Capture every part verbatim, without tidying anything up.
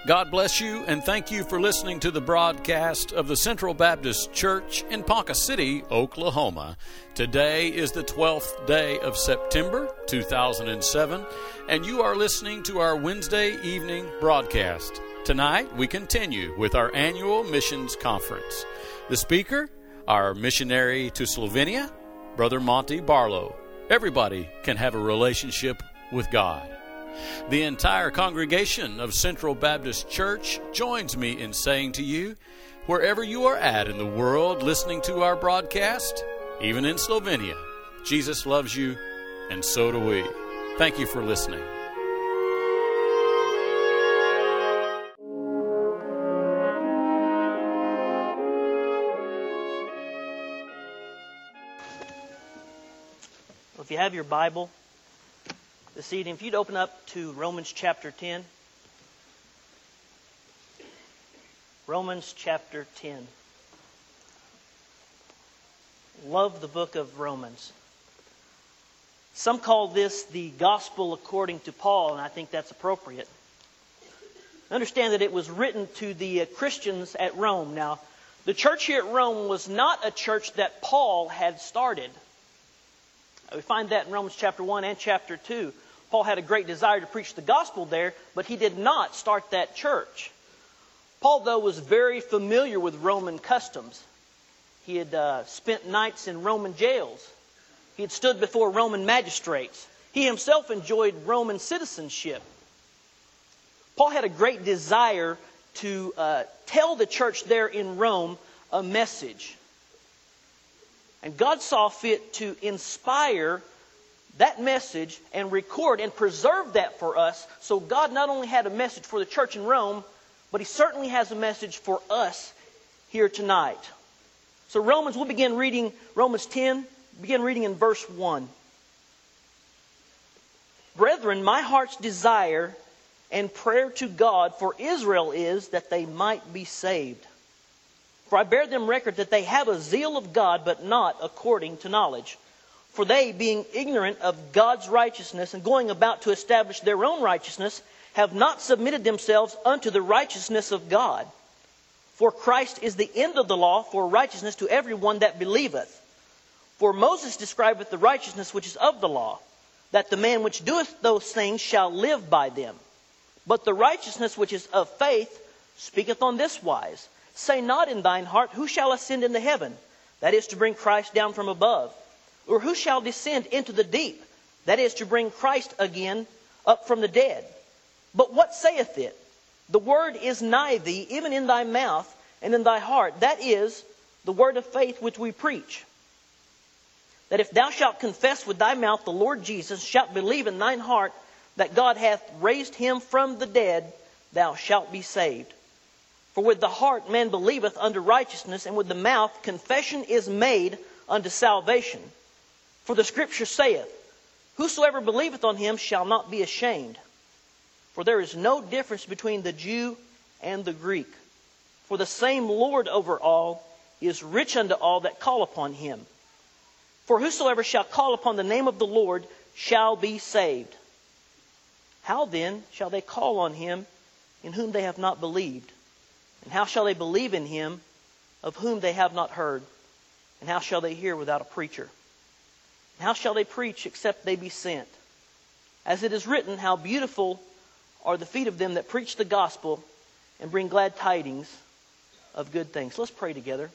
God bless you, and thank you for listening to the broadcast of the Central Baptist Church in Ponca City, Oklahoma. Today is the twelfth day of September, two thousand seven, and you are listening to our Wednesday evening broadcast. Tonight, we continue with our annual missions conference. The speaker, our missionary to Slovenia, Brother Monty Barlow. Everybody can have a relationship with God. The entire congregation of Central Baptist Church joins me in saying to you, wherever you are at in the world listening to our broadcast, even in Slovenia, Jesus loves you, and so do we. Thank you for listening. Well, if you have your Bible this evening, if you'd open up to Romans chapter ten. Romans chapter ten. Love the book of Romans. Some call this the gospel according to Paul, and I think that's appropriate. Understand that it was written to the uh, Christians at Rome. Now, the church here at Rome was not a church that Paul had started. We find that in Romans chapter one and chapter two. Paul had a great desire to preach the gospel there, but he did not start that church. Paul, though, was very familiar with Roman customs. He had uh, spent nights in Roman jails. He had stood before Roman magistrates. He himself enjoyed Roman citizenship. Paul had a great desire to uh, tell the church there in Rome a message. And God saw fit to inspire that message and record and preserve that for us. So God not only had a message for the church in Rome, but He certainly has a message for us here tonight. So Romans, we'll begin reading Romans ten, begin reading in verse one. Brethren, my heart's desire and prayer to God for Israel is that they might be saved. For I bear them record that they have a zeal of God, but not according to knowledge. For they, being ignorant of God's righteousness and going about to establish their own righteousness, have not submitted themselves unto the righteousness of God. For Christ is the end of the law for righteousness to everyone that believeth. For Moses describeth the righteousness which is of the law, that the man which doeth those things shall live by them. But the righteousness which is of faith speaketh on this wise. Say not in thine heart, who shall ascend into heaven? That is to bring Christ down from above. Or who shall descend into the deep? That is to bring Christ again up from the dead. But what saith it? The word is nigh thee, even in thy mouth and in thy heart. That is the word of faith which we preach. That if thou shalt confess with thy mouth the Lord Jesus, shalt believe in thine heart that God hath raised him from the dead, thou shalt be saved. For with the heart man believeth unto righteousness, and with the mouth confession is made unto salvation. For the Scripture saith, whosoever believeth on him shall not be ashamed. For there is no difference between the Jew and the Greek. For the same Lord over all is rich unto all that call upon him. For whosoever shall call upon the name of the Lord shall be saved. How then shall they call on him in whom they have not believed? And how shall they believe in him of whom they have not heard? And how shall they hear without a preacher? And how shall they preach except they be sent? As it is written, how beautiful are the feet of them that preach the gospel and bring glad tidings of good things. Let's pray together.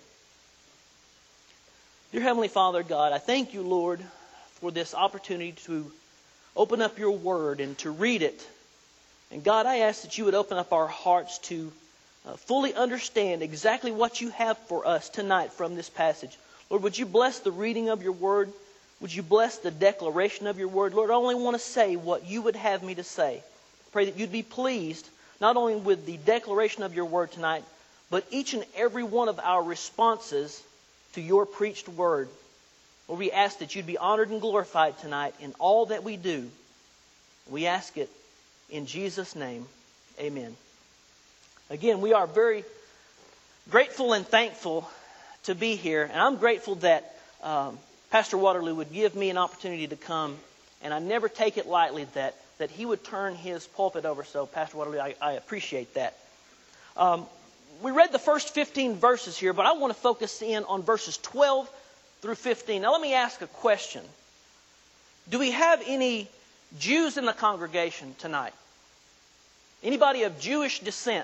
Dear Heavenly Father, God, I thank you, Lord, for this opportunity to open up your word and to read it. And God, I ask that you would open up our hearts to uh, fully understand exactly what you have for us tonight from this passage. Lord, would you bless the reading of your word? Would you bless the declaration of your word? Lord, I only want to say what you would have me to say. Pray that you'd be pleased not only with the declaration of your word tonight, but each and every one of our responses to your preached word. Lord, we ask that you'd be honored and glorified tonight in all that we do. We ask it in Jesus' name. Amen. Again, we are very grateful and thankful to be here. And I'm grateful that um, Pastor Waterloo would give me an opportunity to come And I never take it lightly that, that he would turn his pulpit over. So, Pastor Waterloo, I, I appreciate that. Um, we read the first fifteen verses here, but I want to focus in on verses twelve through fifteen. Now, let me ask a question. Do we have any Jews in the congregation tonight? Anybody of Jewish descent?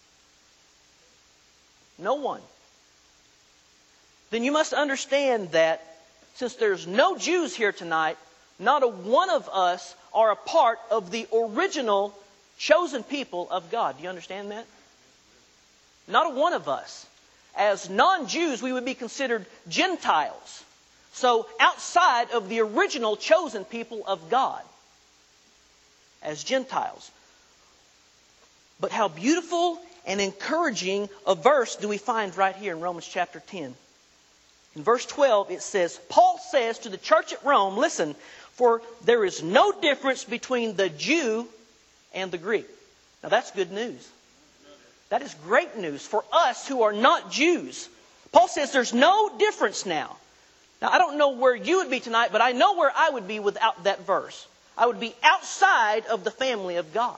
No one. Then you must understand that since there's no Jews here tonight, not a one of us are a part of the original chosen people of God. Do you understand that? Not a one of us. As non-Jews, we would be considered Gentiles. So outside of the original chosen people of God. As Gentiles. But how beautiful and encouraging a verse do we find right here in Romans chapter ten. In verse twelve it says, Paul says to the church at Rome, listen, for there is no difference between the Jew and the Greek. Now that's good news. That is great news for us who are not Jews. Paul says there's no difference now. Now I don't know where you would be tonight, but I know where I would be without that verse. I would be outside of the family of God.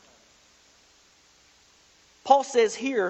Paul says here,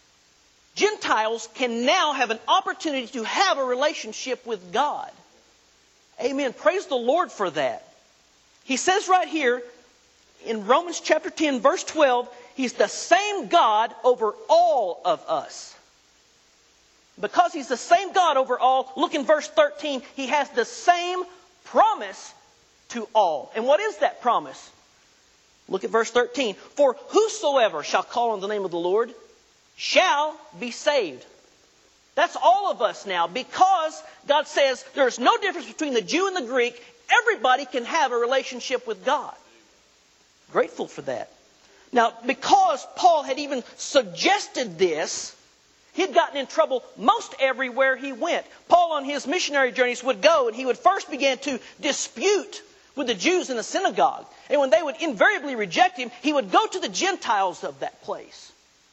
Gentiles can now have an opportunity to have a relationship with God. Amen. Praise the Lord for that. He says right here in Romans chapter ten, verse twelve, He's the same God over all of us. Because He's the same God over all, look in verse thirteen, He has the same promise to all. And what is that promise? Look at verse thirteen. For whosoever shall call on the name of the Lord shall be saved. That's all of us now. Because God says there's no difference between the Jew and the Greek. Everybody can have a relationship with God. Grateful for that. Now, because Paul had even suggested this, he had gotten in trouble most everywhere he went. Paul on his missionary journeys would go and he would first begin to dispute with the Jews in the synagogue. And when they would invariably reject him, he would go to the Gentiles of that place.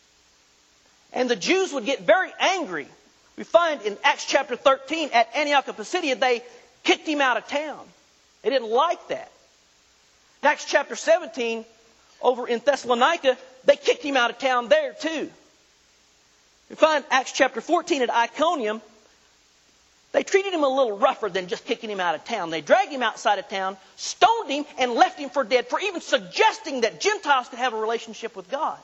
And the Jews would get very angry. We find in Acts chapter thirteen at Antioch of Pisidia, they kicked him out of town. They didn't like that. In Acts chapter seventeen, over in Thessalonica, they kicked him out of town there too. We find Acts chapter fourteen at Iconium, they treated him a little rougher than just kicking him out of town. They dragged him outside of town, stoned him, and left him for dead for even suggesting that Gentiles could have a relationship with God.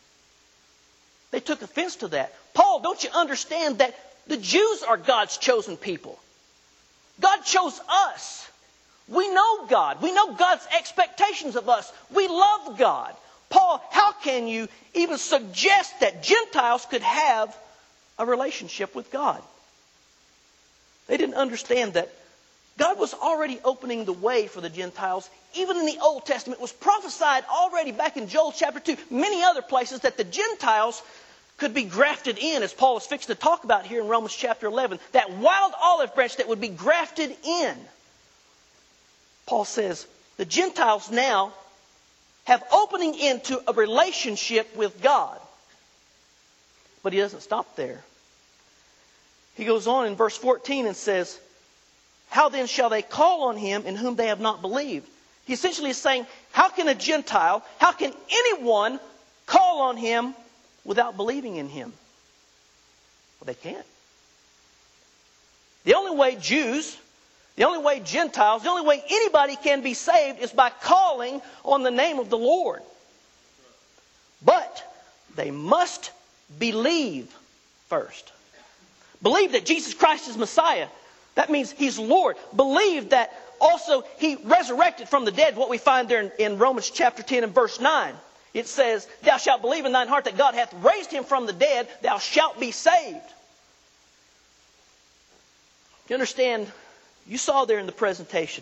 They took offense to that. Paul, don't you understand that the Jews are God's chosen people? God chose us. We know God. We know God's expectations of us. We love God. Paul, how can you even suggest that Gentiles could have a relationship with God? They didn't understand that God was already opening the way for the Gentiles. Even in the Old Testament, it was prophesied already back in Joel chapter two, many other places, that the Gentiles could be grafted in, as Paul is fixing to talk about here in Romans chapter eleven. That wild olive branch that would be grafted in. Paul says the Gentiles now have opening into a relationship with God. But he doesn't stop there. He goes on in verse fourteen and says, how then shall they call on him in whom they have not believed? He essentially is saying, how can a Gentile, how can anyone call on him without believing in him? Well, they can't. The only way Jews, the only way Gentiles, the only way anybody can be saved is by calling on the name of the Lord. But they must believe first. Believe that Jesus Christ is Messiah. That means He's Lord. Believe that also He resurrected from the dead. What we find there in, in Romans chapter ten and verse nine. It says, thou shalt believe in thine heart that God hath raised Him from the dead. Thou shalt be saved. You understand? You saw there in the presentation.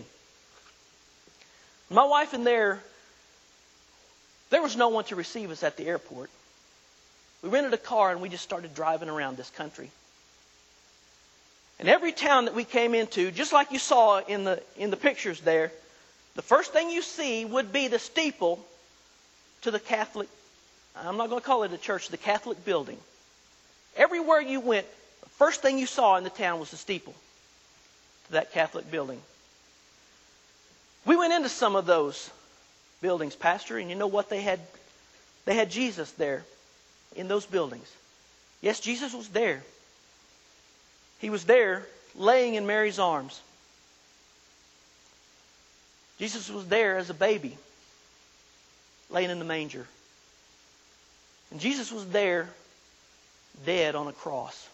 My wife and there, there was no one to receive us at the airport. We rented a car and we just started driving around this country. And every town that we came into, just like you saw in the in the pictures there, the first thing you see would be the steeple to the Catholic, I'm not going to call it a church, the Catholic building. Everywhere you went, the first thing you saw in the town was the steeple to that Catholic building. We went into some of those buildings, Pastor, and you know what they had? They had Jesus there in those buildings. Yes, Jesus was there. He was there laying in Mary's arms. Jesus was there as a baby, laying in the manger. And Jesus was there dead on a cross.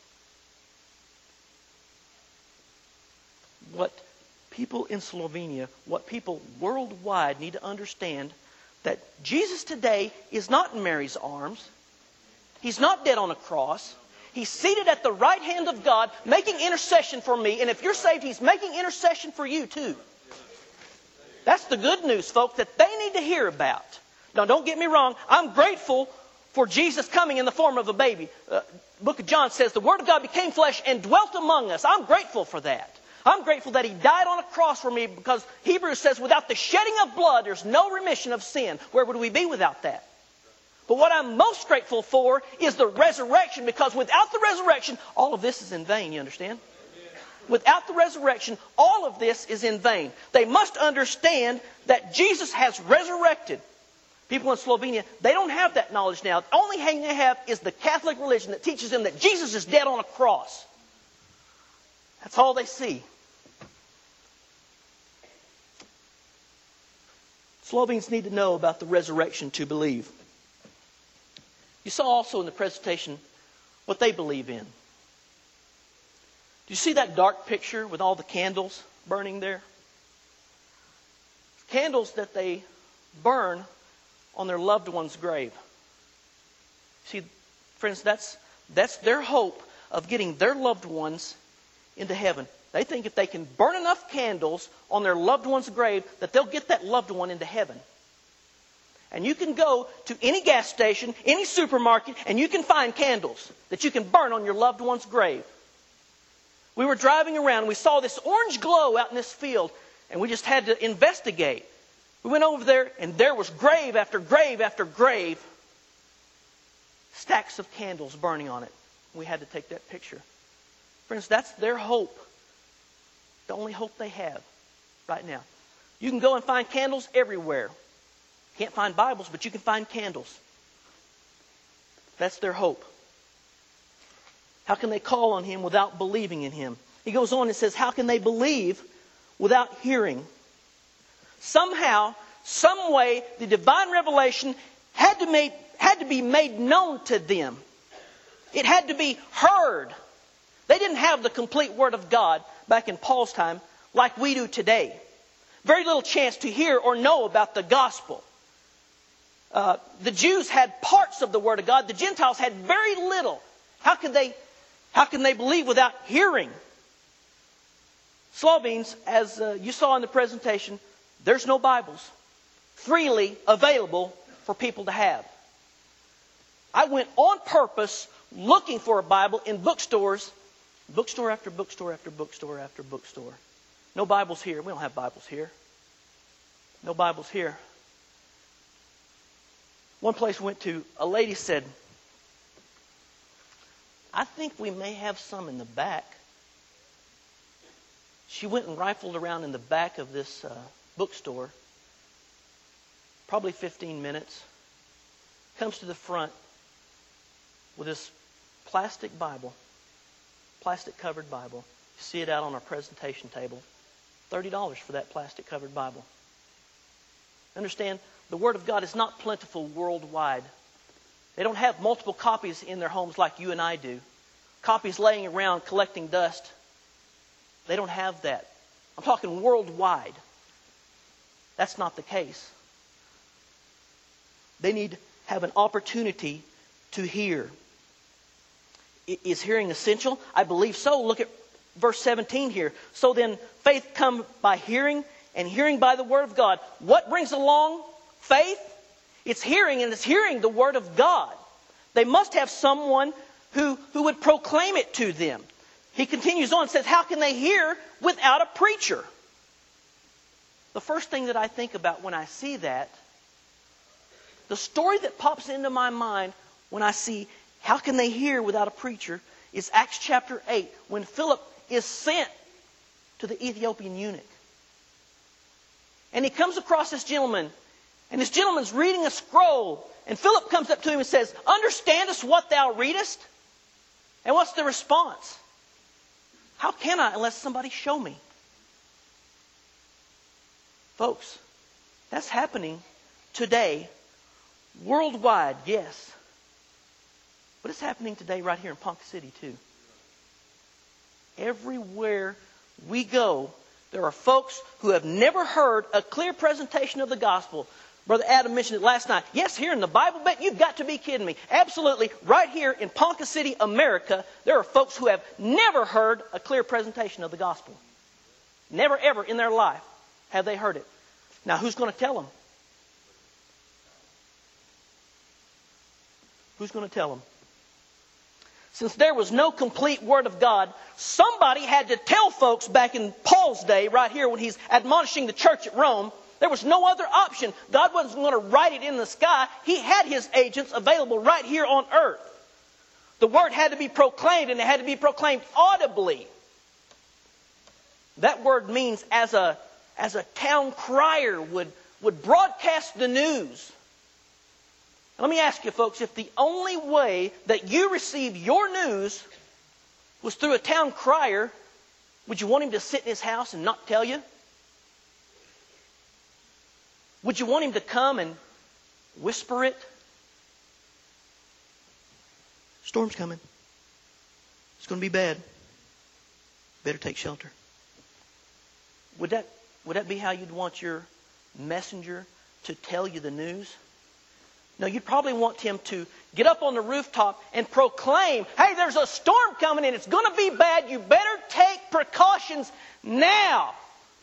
What people in Slovenia, what people worldwide need to understand, that Jesus today is not in Mary's arms. He's not dead on a cross. He's seated at the right hand of God, making intercession for me. And if you're saved, He's making intercession for you too. That's the good news, folks, that they need to hear about. Now, don't get me wrong. I'm grateful for Jesus coming in the form of a baby. Uh, Book of John says, the Word of God became flesh and dwelt among us. I'm grateful for that. I'm grateful that He died on a cross for me, because Hebrews says without the shedding of blood, there's no remission of sin. Where would we be without that? But what I'm most grateful for is the resurrection, because without the resurrection, all of this is in vain, you understand? Without the resurrection, all of this is in vain. They must understand that Jesus has resurrected. People in Slovenia, they don't have that knowledge now. The only thing they have is the Catholic religion that teaches them that Jesus is dead on a cross. That's all they see. Slovenes need to know about the resurrection to believe. You saw also in the presentation what they believe in. Do you see that dark picture with all the candles burning there? Candles that they burn on their loved one's grave. See, friends, that's, that's their hope of getting their loved ones into heaven. They think if they can burn enough candles on their loved one's grave, that they'll get that loved one into heaven. And you can go to any gas station, any supermarket, and you can find candles that you can burn on your loved one's grave. We were driving around and we saw this orange glow out in this field, and we just had to investigate. We went over there, and there was grave after grave after grave, stacks of candles burning on it. We had to take that picture. Friends, that's their hope. The only hope they have right now. You can go and find candles everywhere. Can't find Bibles, but you can find candles. That's their hope. How can they call on Him without believing in Him? He goes on and says, how can they believe without hearing? Somehow, some way, the divine revelation had to, make, had to be made known to them. It had to be heard. They didn't have the complete Word of God back in Paul's time like we do today. Very little chance to hear or know about the gospel. Uh, the Jews had parts of the Word of God. The Gentiles had very little. How could they, how can they believe without hearing? Slovenes, as uh, you saw in the presentation, there's no Bibles freely available for people to have. I went on purpose looking for a Bible in bookstores, bookstore after bookstore after bookstore after bookstore. No Bibles here. We don't have Bibles here. No Bibles here. One place we went to, a lady said, I think we may have some in the back. She went and rifled around in the back of this uh, bookstore, probably fifteen minutes, comes to the front with this plastic Bible, plastic covered Bible. You see it out on our presentation table. thirty dollars for that plastic covered Bible. Understand, the Word of God is not plentiful worldwide. They don't have multiple copies in their homes like you and I do. Copies laying around collecting dust. They don't have that. I'm talking worldwide. That's not the case. They need to have an opportunity to hear. Is hearing essential? I believe so. Look at verse seventeen here. So then faith comes by hearing, and hearing by the Word of God. What brings along faith? It's hearing, and it's hearing the Word of God. They must have someone who, who would proclaim it to them. He continues on and says, how can they hear without a preacher? The first thing that I think about when I see that, the story that pops into my mind when I see how can they hear without a preacher is Acts chapter eight, when Philip is sent to the Ethiopian eunuch. And he comes across this gentleman. And this gentleman's reading a scroll. And Philip comes up to him and says, "Understandest what thou readest?" And what's the response? "How can I unless somebody show me?" Folks, that's happening today, worldwide, yes. But it's happening today right here in Ponca City too. Everywhere we go, there are folks who have never heard a clear presentation of the gospel. Brother Adam mentioned it last night. Yes, here in the Bible Belt, you've got to be kidding me. Absolutely, right here in Ponca City, America, there are folks who have never heard a clear presentation of the gospel. Never ever in their life have they heard it. Now, who's going to tell them? Who's going to tell them? Since there was no complete Word of God, somebody had to tell folks back in Paul's day, right here when he's admonishing the church at Rome. There was no other option. God wasn't going to write it in the sky. He had His agents available right here on earth. The Word had to be proclaimed, and it had to be proclaimed audibly. That word means as a, as a town crier would, would broadcast the news. Let me ask you, folks, if the only way that you receive your news was through a town crier, would you want him to sit in his house and not tell you? Would you want him to come and whisper it? Storm's coming. It's going to be bad. Better take shelter. Would that, would that be how you'd want your messenger to tell you the news? No, you'd probably want him to get up on the rooftop and proclaim, "Hey, there's a storm coming and it's going to be bad. You better take precautions now."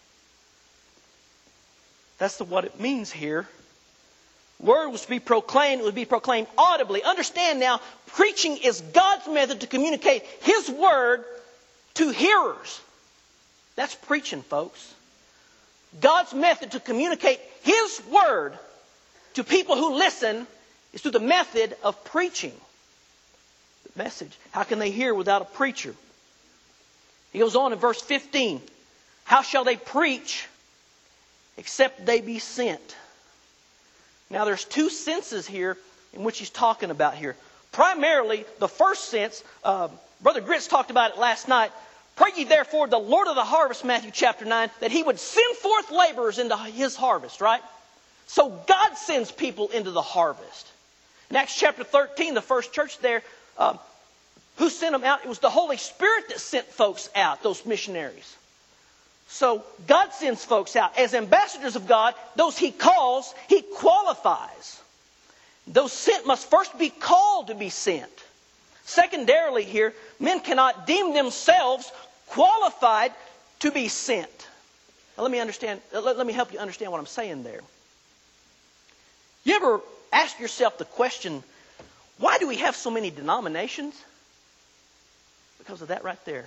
That's the, what it means here. Word was to be proclaimed. It would be proclaimed audibly. Understand now, preaching is God's method to communicate His Word to hearers. That's preaching, folks. God's method to communicate His Word to people who listen is through the method of preaching. The message. How can they hear without a preacher? He goes on in verse fifteen. How shall they preach except they be sent? Now there's two senses here in which he's talking about here. Primarily, the first sense, uh, Brother Grits talked about it last night. Pray ye therefore the Lord of the harvest, Matthew chapter nine, that He would send forth laborers into His harvest, right? So God sends people into the harvest. In Acts chapter thirteen, the first church there, uh, who sent them out? It was the Holy Spirit that sent folks out, those missionaries. So God sends folks out. As ambassadors of God, those He calls, He qualifies. Those sent must first be called to be sent. Secondarily here, men cannot deem themselves qualified to be sent. Now let me understand. Let, let me help you understand what I'm saying there. You ever ask yourself the question, why do we have so many denominations? Because of that right there.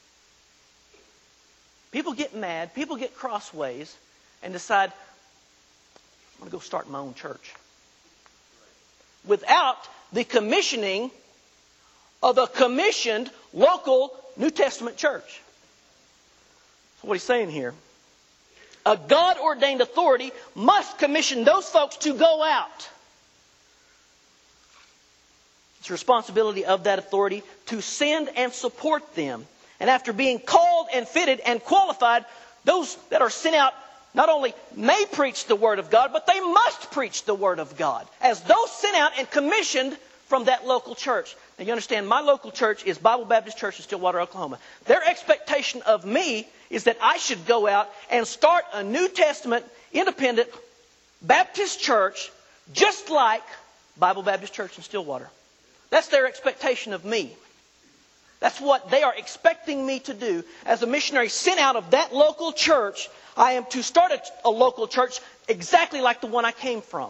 People get mad, people get crossways, and decide, I'm going to go start my own church. Without the commissioning of a commissioned local New Testament church. So what he's saying here, a God-ordained authority must commission those folks to go out. It's the responsibility of that authority to send and support them. And after being called and fitted and qualified, those that are sent out not only may preach the Word of God, but they must preach the Word of God. As those sent out and commissioned from that local church. Now you understand, my local church is Bible Baptist Church in Stillwater, Oklahoma. Their expectation of me is that I should go out and start a New Testament, independent Baptist church, just like Bible Baptist Church in Stillwater. That's their expectation of me. That's what they are expecting me to do. As a missionary sent out of that local church, I am to start a, a local church exactly like the one I came from.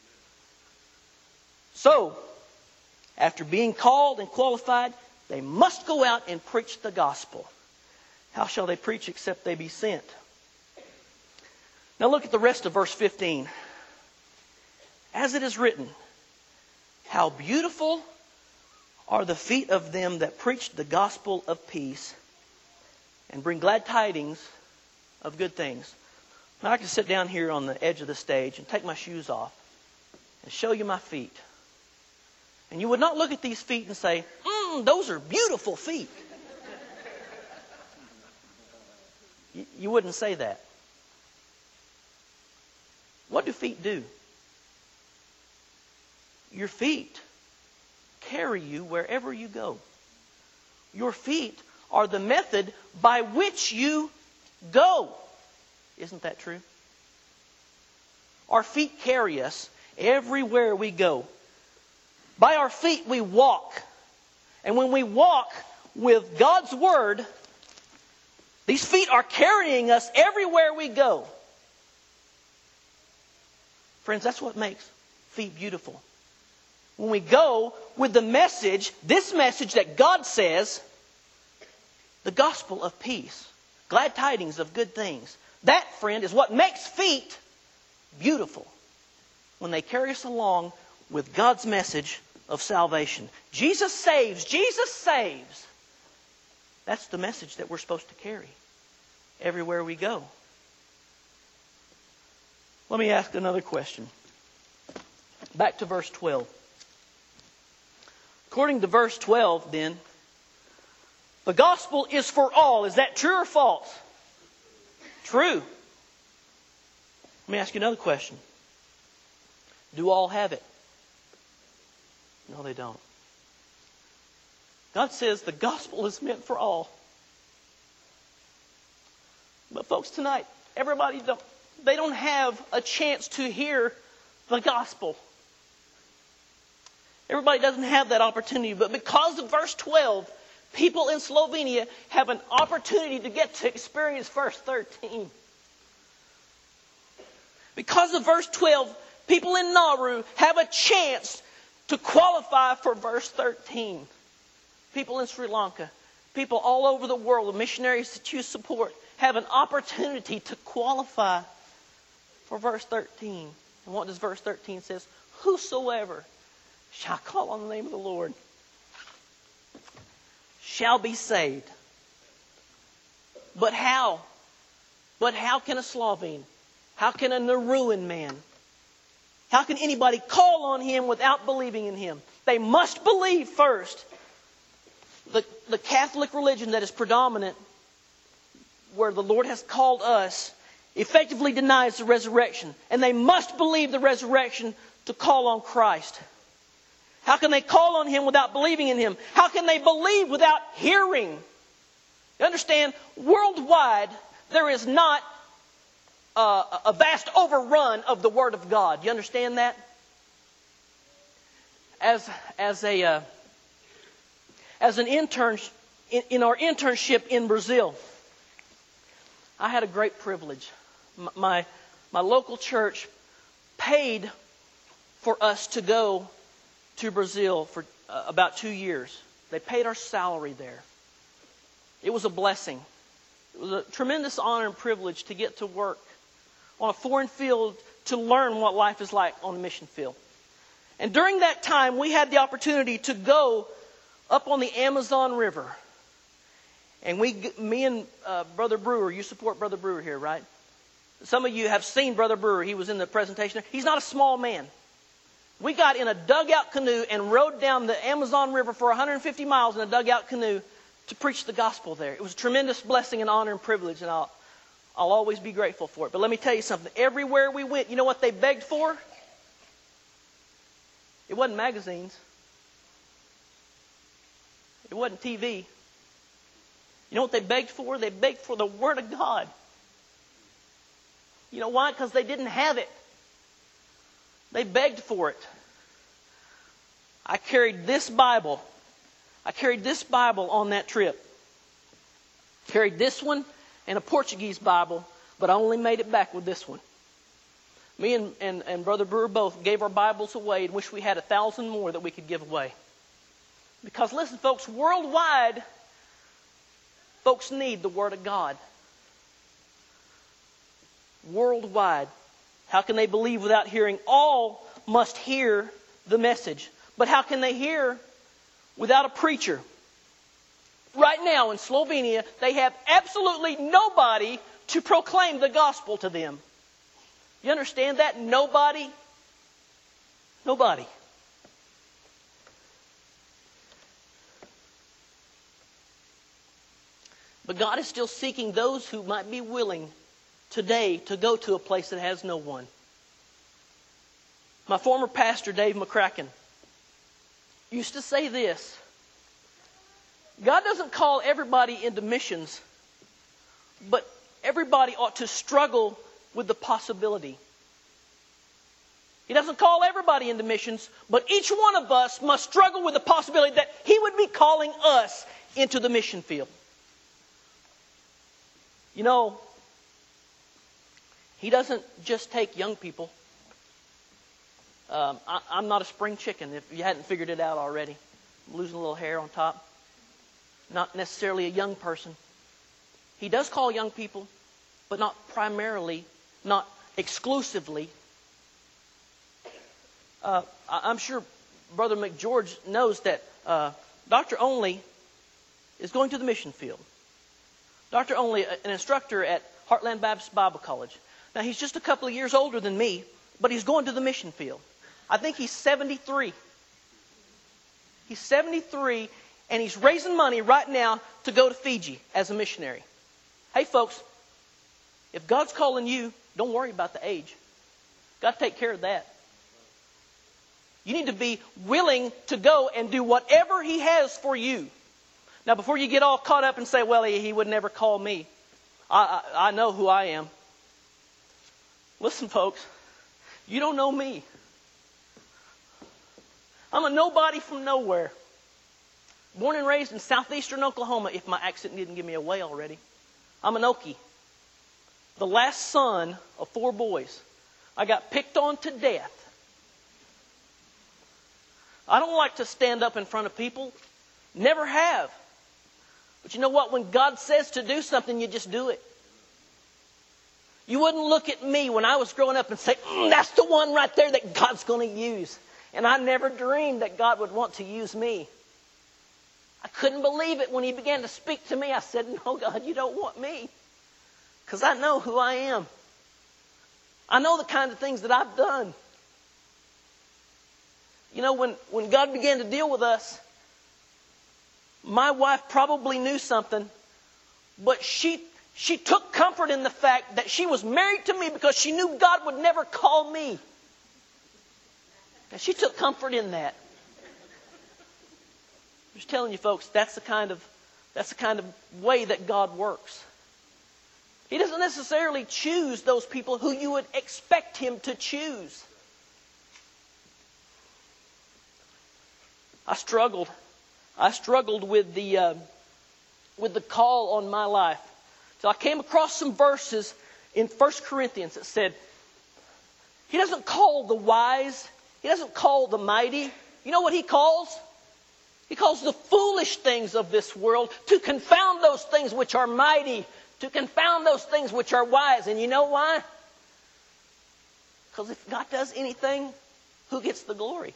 So, after being called and qualified, they must go out and preach the gospel. How shall they preach except they be sent? Now look at the rest of verse fifteen. As it is written, how beautiful are the feet of them that preach the gospel of peace and bring glad tidings of good things. Now I can sit down here on the edge of the stage and take my shoes off and show you my feet. And you would not look at these feet and say, mm, those are beautiful feet. you, you wouldn't say that. What do feet do? Your feet carry you wherever you go. Your feet are the method by which you go. Isn't that true? Our feet carry us everywhere we go. By our feet we walk. And when we walk with God's Word, these feet are carrying us everywhere we go. Friends, that's what makes feet beautiful. When we go with the message, this message that God says, the gospel of peace, glad tidings of good things. That, friend, is what makes feet beautiful. When they carry us along with God's message of salvation. Jesus saves. Jesus saves. That's the message that we're supposed to carry everywhere we go. Let me ask another question. Back to verse twelve. According to verse twelve, then, the gospel is for all. Is that true or false? True. Let me ask you another question. Do all have it? No, they don't. God says the gospel is meant for all. But folks, tonight, everybody don't, they don't have a chance to hear the gospel. Everybody doesn't have that opportunity. But because of verse twelve, people in Slovenia have an opportunity to get to experience verse thirteen. Because of verse twelve, people in Nauru have a chance to qualify for verse thirteen. People in Sri Lanka, people all over the world, the missionaries that you support, have an opportunity to qualify for verse thirteen. And what does verse thirteen say? Whosoever shall call on the name of the Lord shall be saved. But how? But how can a Slovene, how can a Nauruan man, how can anybody call on Him without believing in Him? They must believe first. The, the Catholic religion that is predominant, where the Lord has called us, effectively denies the resurrection. And they must believe the resurrection to call on Christ. How can they call on Him without believing in Him? How can they believe without hearing? You understand, worldwide, there is not uh, a vast overrun of the Word of God. You understand that? As, as, a, uh, as an intern, in, in our internship in Brazil, I had a great privilege. My, my, my local church paid for us to go to Brazil for uh, about two years. They paid our salary there. It was a blessing. It was a tremendous honor and privilege to get to work on a foreign field to learn what life is like on the mission field. And during that time, we had the opportunity to go up on the Amazon River. And we, me and uh, Brother Brewer, you support Brother Brewer here, right? Some of you have seen Brother Brewer. He was in the presentation. He's not a small man. We got in a dugout canoe and rode down the Amazon River for one hundred fifty miles in a dugout canoe to preach the gospel there. It was a tremendous blessing and honor and privilege, and I'll, I'll always be grateful for it. But let me tell you something. Everywhere we went, you know what they begged for? It wasn't magazines. It wasn't T V. You know what they begged for? They begged for the Word of God. You know why? Because they didn't have it. They begged for it. I carried this Bible. I carried this Bible on that trip. Carried this one and a Portuguese Bible, but I only made it back with this one. Me and, and, and Brother Brewer both gave our Bibles away and wish we had a thousand more that we could give away. Because listen, folks, worldwide, folks need the Word of God. Worldwide. How can they believe without hearing? All must hear the message. But how can they hear without a preacher? Right now in Slovenia, they have absolutely nobody to proclaim the gospel to them. You understand that? Nobody. Nobody. But God is still seeking those who might be willing today to go to a place that has no one. My former pastor, Dave McCracken, used to say this: God doesn't call everybody into missions, but everybody ought to struggle with the possibility. He doesn't call everybody into missions, but each one of us must struggle with the possibility that He would be calling us into the mission field. You know, He doesn't just take young people. Um, I, I'm not a spring chicken, if you hadn't figured it out already. I'm losing a little hair on top. Not necessarily a young person. He does call young people, but not primarily, not exclusively. Uh, I'm sure Brother McGeorge knows that uh, Doctor Only is going to the mission field. Doctor Only, an instructor at Heartland Baptist Bible College. Now, he's just a couple of years older than me, but he's going to the mission field. I think he's seventy-three. He's seventy-three, and he's raising money right now to go to Fiji as a missionary. Hey, folks, if God's calling you, don't worry about the age. God will take care of that. You need to be willing to go and do whatever He has for you. Now, before you get all caught up and say, well, he, he would never call me. I, I, I know who I am. Listen, folks, you don't know me. I'm a nobody from nowhere. Born and raised in southeastern Oklahoma, if my accent didn't give me away already. I'm an Okie. The last son of four boys. I got picked on to death. I don't like to stand up in front of people. Never have. But you know what? When God says to do something, you just do it. You wouldn't look at me when I was growing up and say, mm, that's the one right there that God's going to use. And I never dreamed that God would want to use me. I couldn't believe it when He began to speak to me. I said, no, God, you don't want me. Because I know who I am. I know the kind of things that I've done. You know, when, when God began to deal with us, my wife probably knew something, but she she took comfort in the fact that she was married to me because she knew God would never call me. And she took comfort in that. I'm just telling you, folks, that's the kind of that's the kind of way that God works. He doesn't necessarily choose those people who you would expect Him to choose. I struggled. I struggled with the uh, with the call on my life. So I came across some verses in First Corinthians that said, He doesn't call the wise. He doesn't call the mighty. You know what He calls? He calls the foolish things of this world to confound those things which are mighty, to confound those things which are wise. And you know why? Because if God does anything, who gets the glory?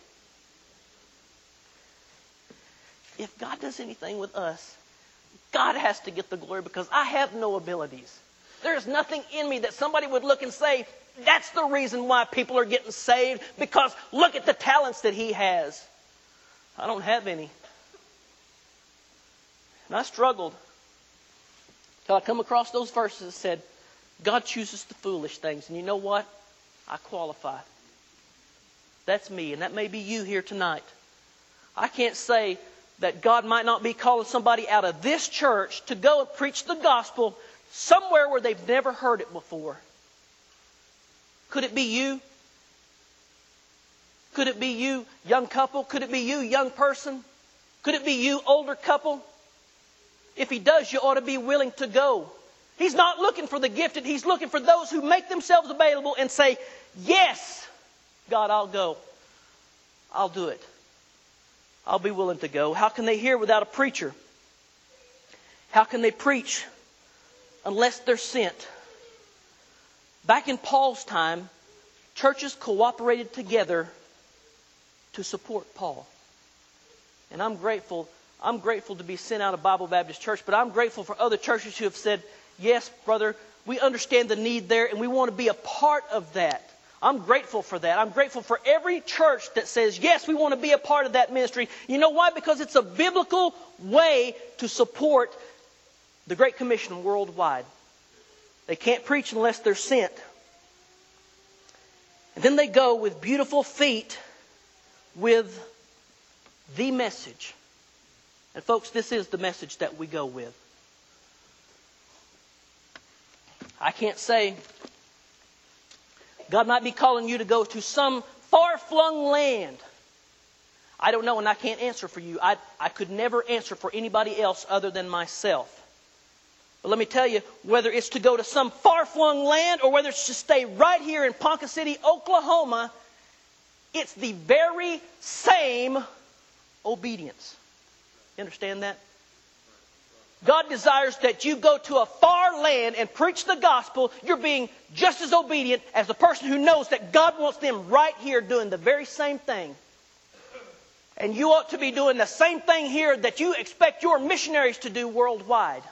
If God does anything with us, God has to get the glory because I have no abilities. There's nothing in me that somebody would look and say, that's the reason why people are getting saved, because look at the talents that He has. I don't have any. And I struggled till I come across those verses that said, God chooses the foolish things. And you know what? I qualify. That's me, and that may be you here tonight. I can't say that God might not be calling somebody out of this church to go and preach the gospel somewhere where they've never heard it before. Could it be you? Could it be you, young couple? Could it be you, young person? Could it be you, older couple? If He does, you ought to be willing to go. He's not looking for the gifted. He's looking for those who make themselves available and say, yes, God, I'll go. I'll do it. I'll be willing to go. How can they hear without a preacher? How can they preach unless they're sent? Back in Paul's time, churches cooperated together to support Paul. And I'm grateful, I'm grateful to be sent out of Bible Baptist Church, but I'm grateful for other churches who have said, yes, brother, we understand the need there, and we want to be a part of that. I'm grateful for that. I'm grateful for every church that says, yes, we want to be a part of that ministry. You know why? Because it's a biblical way to support the Great Commission worldwide. They can't preach unless they're sent. And then they go with beautiful feet with the message. And folks, this is the message that we go with. I can't say, God might be calling you to go to some far-flung land. I don't know, and I can't answer for you. I, I could never answer for anybody else other than myself. But let me tell you, whether it's to go to some far-flung land or whether it's to stay right here in Ponca City, Oklahoma, it's the very same obedience. You understand that? God desires that you go to a far land and preach the gospel. You're being just as obedient as the person who knows that God wants them right here doing the very same thing. And you ought to be doing the same thing here that you expect your missionaries to do worldwide.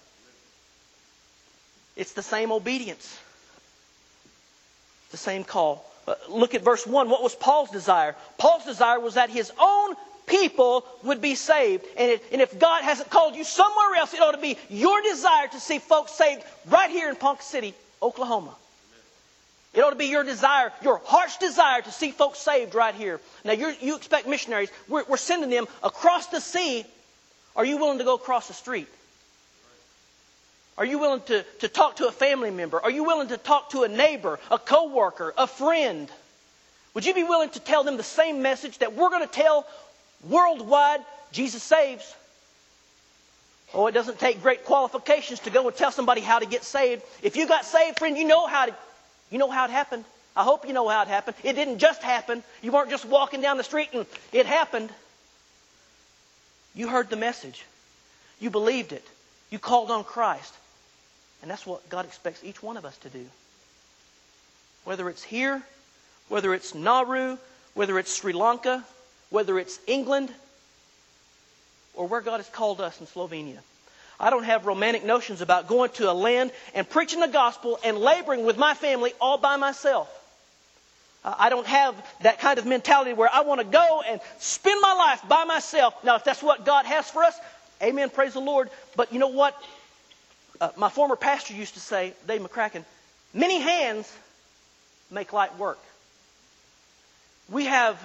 It's the same obedience. The same call. Uh, look at verse one. What was Paul's desire? Paul's desire was that his own people would be saved. And, it, and if God hasn't called you somewhere else, it ought to be your desire to see folks saved right here in Ponca City, Oklahoma. It ought to be your desire, your heart's desire to see folks saved right here. Now, you're, you expect missionaries. We're, we're sending them across the sea. Are you willing to go across the street? Are you willing to, to talk to a family member? Are you willing to talk to a neighbor, a coworker, a friend? Would you be willing to tell them the same message that we're going to tell worldwide? Jesus saves. Oh, it doesn't take great qualifications to go and tell somebody how to get saved. If you got saved, friend, you know how to, you know how it happened. I hope you know how it happened. It didn't just happen. You weren't just walking down the street and it happened. You heard the message. You believed it. You called on Christ. And that's what God expects each one of us to do. Whether it's here, whether it's Nauru, whether it's Sri Lanka, whether it's England, or where God has called us in Slovenia. I don't have romantic notions about going to a land and preaching the gospel and laboring with my family all by myself. I don't have that kind of mentality where I want to go and spend my life by myself. Now, if that's what God has for us, amen, praise the Lord. But you know what? Uh, my former pastor used to say, Dave McCracken, many hands make light work. We have,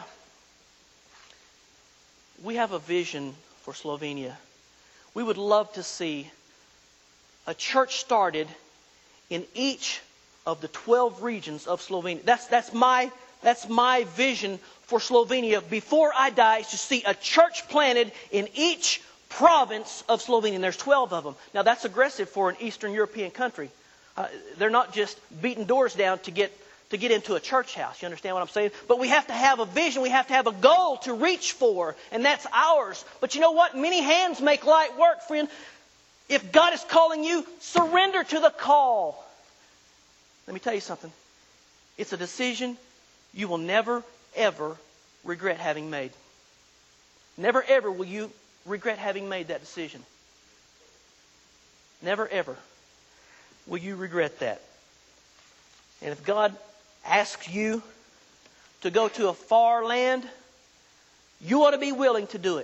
we have a vision for Slovenia. We would love to see a church started in each of the twelve regions of Slovenia. That's, that's, my, that's my vision for Slovenia. Before I die, is to see a church planted in each province of Slovenia. And there's twelve of them. Now that's aggressive for an Eastern European country. Uh, they're not just beating doors down to get to get into a church house. You understand what I'm saying? But we have to have a vision. We have to have a goal to reach for. And that's ours. But you know what? Many hands make light work, friend. If God is calling you, surrender to the call. Let me tell you something. It's a decision you will never, ever regret having made. Never, ever will you regret having made that decision. Never, ever will you regret that. And if God asks you to go to a far land, you ought to be willing to do it.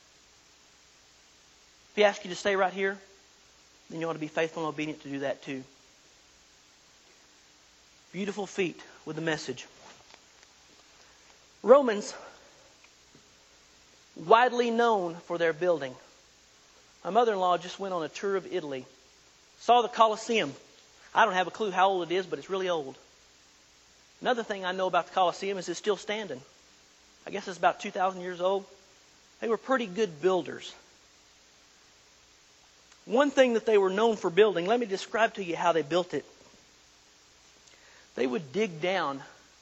If He asks you to stay right here, then you ought to be faithful and obedient to do that too. Beautiful feet with the message. Romans, widely known for their building. My mother-in-law just went on a tour of Italy. Saw the Colosseum. I don't have a clue how old it is, but it's really old. Another thing I know about the Colosseum is it's still standing. I guess it's about two thousand years old. They were pretty good builders. One thing that they were known for building, let me describe to you how they built it. They would dig down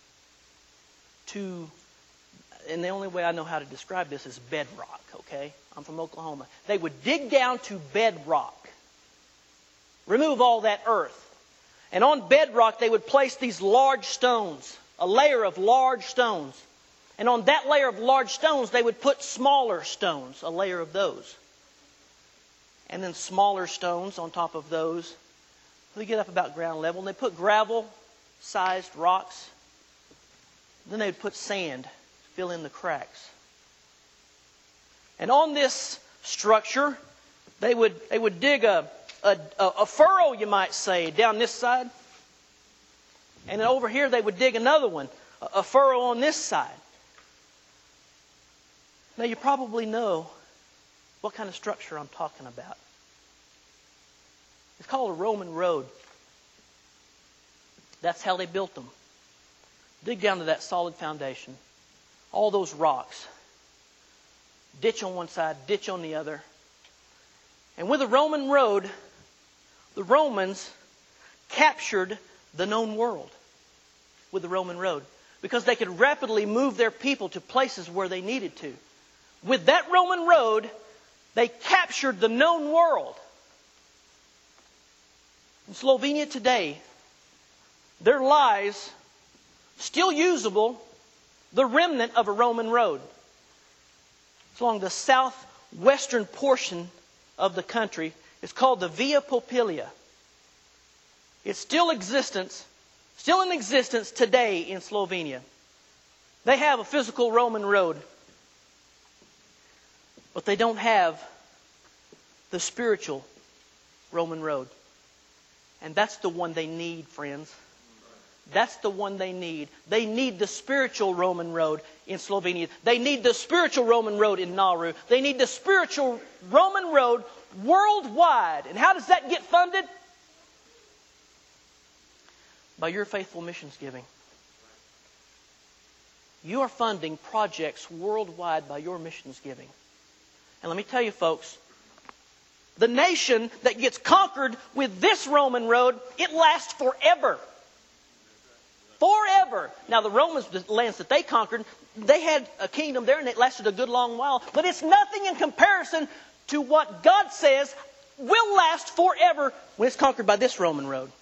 to, and the only way I know how to describe this is bedrock, okay? I'm from Oklahoma. They would dig down to bedrock. Remove all that earth. And on bedrock, they would place these large stones, a layer of large stones. And on that layer of large stones, they would put smaller stones, a layer of those. And then smaller stones on top of those. They get up about ground level, and they put gravel-sized rocks. Then they'd put sand to fill in the cracks. And on this structure, they would they would dig a, a, a furrow, you might say, down this side. And then over here they would dig another one, a, a furrow on this side. Now you probably know what kind of structure I'm talking about. It's called a Roman road. That's how they built them. Dig down to that solid foundation. All those rocks. Ditch on one side, ditch on the other. And with a Roman road, the Romans captured the known world with the Roman road, because they could rapidly move their people to places where they needed to. With that Roman road, they captured the known world. In Slovenia today, there lies, still usable, the remnant of a Roman road. It's along the southwestern portion of the country. It's called the Via Popilia. It's still existence, still in existence today in Slovenia. They have a physical Roman road, but they don't have the spiritual Roman road. And that's the one they need, friends. That's the one they need. They need the spiritual Roman road in Slovenia. They need the spiritual Roman road in Nauru. They need the spiritual Roman road worldwide. And how does that get funded? By your faithful missions giving. You are funding projects worldwide by your missions giving. And let me tell you, folks, the nation that gets conquered with this Roman road, it lasts forever. Forever. Now, the Romans, the lands that they conquered, they had a kingdom there and it lasted a good long while. But it's nothing in comparison to what God says will last forever when it's conquered by this Roman road.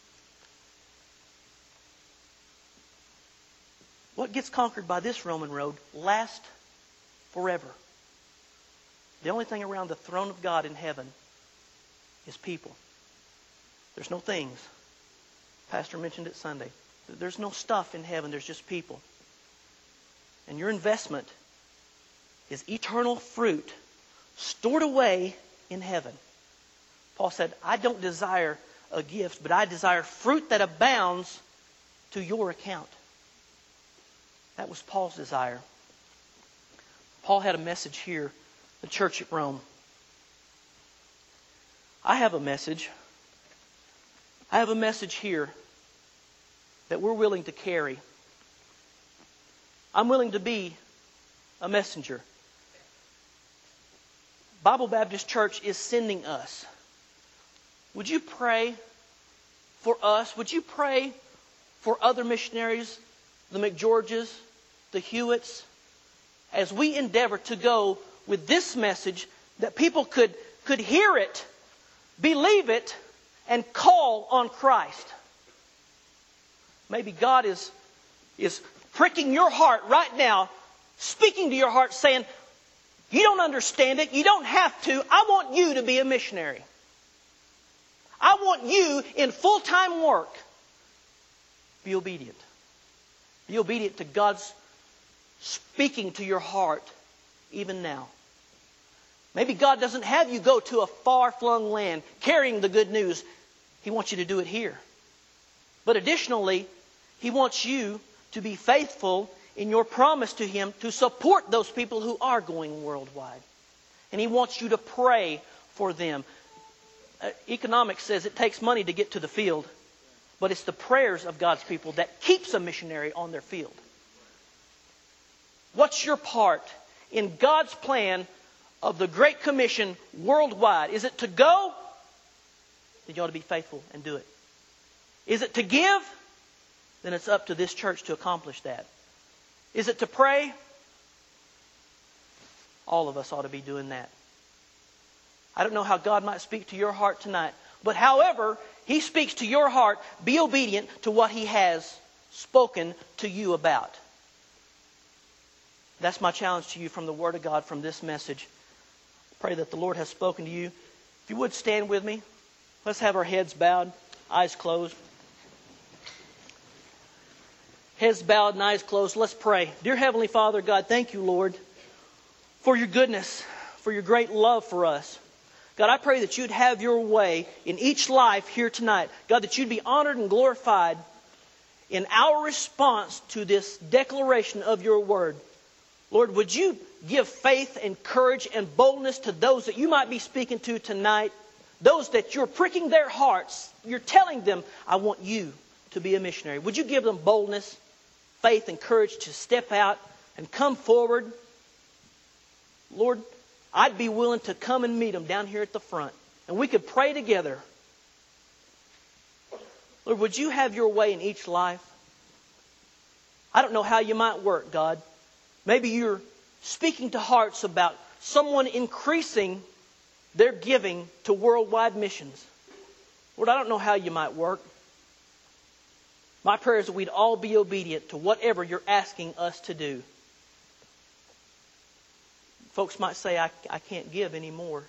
What gets conquered by this Roman road lasts forever. The only thing around the throne of God in heaven is people. There's no things. Pastor mentioned it Sunday. There's no stuff in heaven. There's just people. And your investment is eternal fruit stored away in heaven. Paul said, I don't desire a gift, but I desire fruit that abounds to your account. That was Paul's desire. Paul had a message here, the church at Rome. I have a message. I have a message here that we're willing to carry. I'm willing to be a messenger. Bible Baptist Church is sending us. Would you pray for us? Would you pray for other missionaries, the McGeorges, the Hewitts, as we endeavor to go with this message that people could, could hear it, believe it, and call on Christ? Maybe God is, is pricking your heart right now, speaking to your heart, saying, you don't understand it, you don't have to, I want you to be a missionary. I want you in full-time work. Be obedient. Be obedient to God's speaking to your heart even now. Maybe God doesn't have you go to a far-flung land carrying the good news. He wants you to do it here. But additionally, He wants you to be faithful in your promise to Him to support those people who are going worldwide. And He wants you to pray for them. Uh, economics says it takes money to get to the field, but it's the prayers of God's people that keeps a missionary on their field. What's your part in God's plan of the Great Commission worldwide? Is it to go? Then you ought to be faithful and do it. Is it to give? Then it's up to this church to accomplish that. Is it to pray? All of us ought to be doing that. I don't know how God might speak to your heart tonight, but however He speaks to your heart, be obedient to what He has spoken to you about. That's my challenge to you from the Word of God, from this message. Pray that the Lord has spoken to you. If you would stand with me, let's have our heads bowed. eyes closed. Heads bowed and eyes closed. Let's pray. Dear Heavenly Father, God, thank you, Lord, for your goodness, for your great love for us. God, I pray that you'd have your way in each life here tonight. God, that you'd be honored and glorified in our response to this declaration of your word. Lord, would you give faith and courage and boldness to those that you might be speaking to tonight, those that you're pricking their hearts. You're telling them, I want you to be a missionary. Would you give them boldness, faith, and courage to step out and come forward? Lord, I'd be willing to come and meet them down here at the front, and we could pray together. Lord, would you have your way in each life? I don't know how you might work, God. Maybe you're speaking to hearts about someone increasing their giving to worldwide missions. Lord, I don't know how you might work. My prayer is that we'd all be obedient to whatever you're asking us to do. Folks might say, I, I can't give anymore.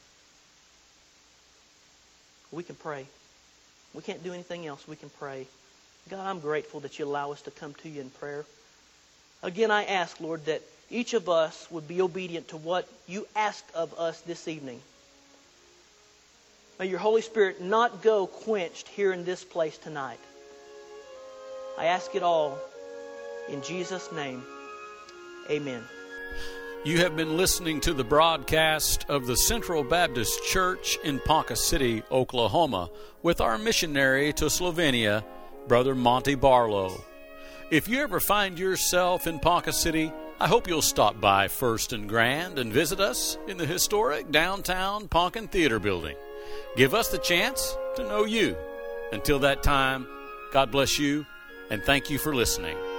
We can pray. We can't do anything else. We can pray. God, I'm grateful that you allow us to come to you in prayer. Again, I ask, Lord, that each of us would be obedient to what you ask of us this evening. May your Holy Spirit not go quenched here in this place tonight. I ask it all in Jesus' name. Amen. You have been listening to the broadcast of the Central Baptist Church in Ponca City, Oklahoma, with our missionary to Slovenia, Brother Monty Barlow. If you ever find yourself in Ponca City, I hope you'll stop by First and Grand and visit us in the historic downtown Poncan Theater Building. Give us the chance to know you. Until that time, God bless you, and thank you for listening.